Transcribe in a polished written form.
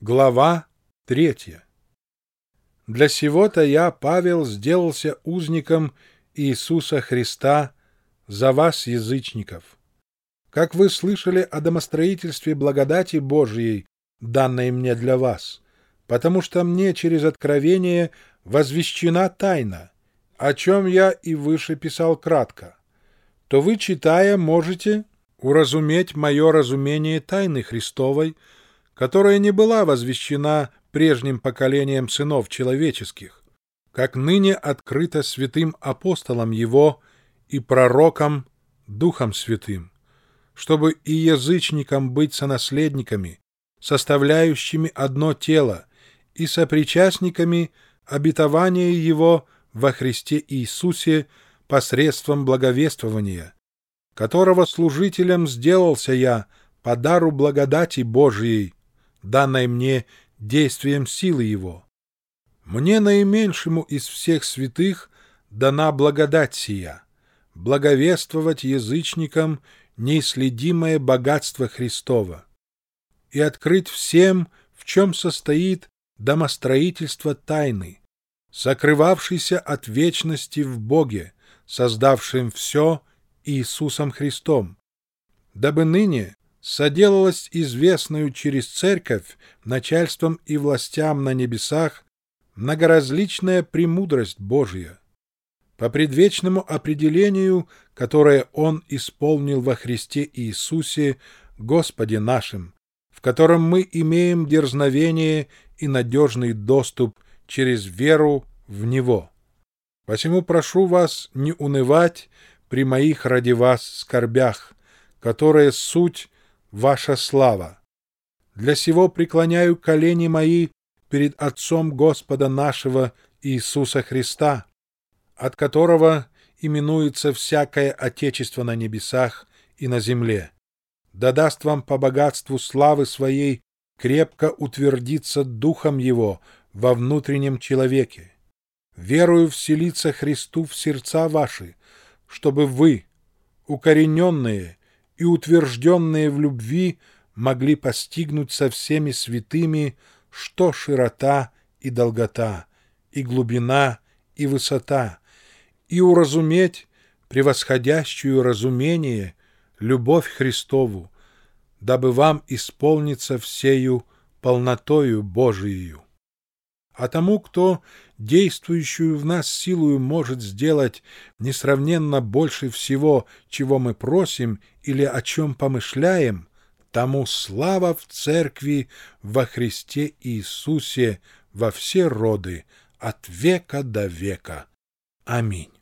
Глава 3. Для сего-то я, Павел, сделался узником Иисуса Христа за вас, язычников. Как вы слышали о домостроительстве благодати Божией, данной мне для вас, потому что мне через откровение возвещена тайна, о чем я и выше писал кратко, то вы, читая, можете уразуметь мое разумение тайны Христовой, которая не была возвещена прежним поколением сынов человеческих, как ныне открыто святым апостолам Его и пророкам Духом Святым, чтобы и язычникам быть сонаследниками, составляющими одно тело, и сопричастниками обетования Его во Христе Иисусе посредством благовествования, которого служителем сделался я по дару благодати Божией, данной мне действием силы Его. Мне, наименьшему из всех святых, дана благодать сия, благовествовать язычникам неисследимое богатство Христово и открыть всем, в чем состоит домостроительство тайны, сокрывавшейся от вечности в Боге, создавшем все Иисусом Христом, дабы ныне соделалась известную через Церковь начальством и властям на небесах многоразличная премудрость Божия, по предвечному определению, которое Он исполнил во Христе Иисусе, Господе нашим, в котором мы имеем дерзновение и надежный доступ через веру в Него. Посему прошу вас не унывать при моих ради вас скорбях, которые суть ваша слава. Для сего преклоняю колени мои перед Отцом Господа нашего Иисуса Христа, от которого именуется всякое Отечество на небесах и на земле. Да даст вам по богатству славы своей крепко утвердиться Духом Его во внутреннем человеке. Верую вселиться Христу в сердца ваши, чтобы вы, укорененные и утвержденные в любви, могли постигнуть со всеми святыми, что широта и долгота, и глубина, и высота, и уразуметь превосходящую разумение любовь Христову, дабы вам исполниться всею полнотою Божиею. А тому, кто действующую в нас силою может сделать несравненно больше всего, чего мы просим или о чем помышляем, тому слава в Церкви во Христе Иисусе во все роды, от века до века. Аминь.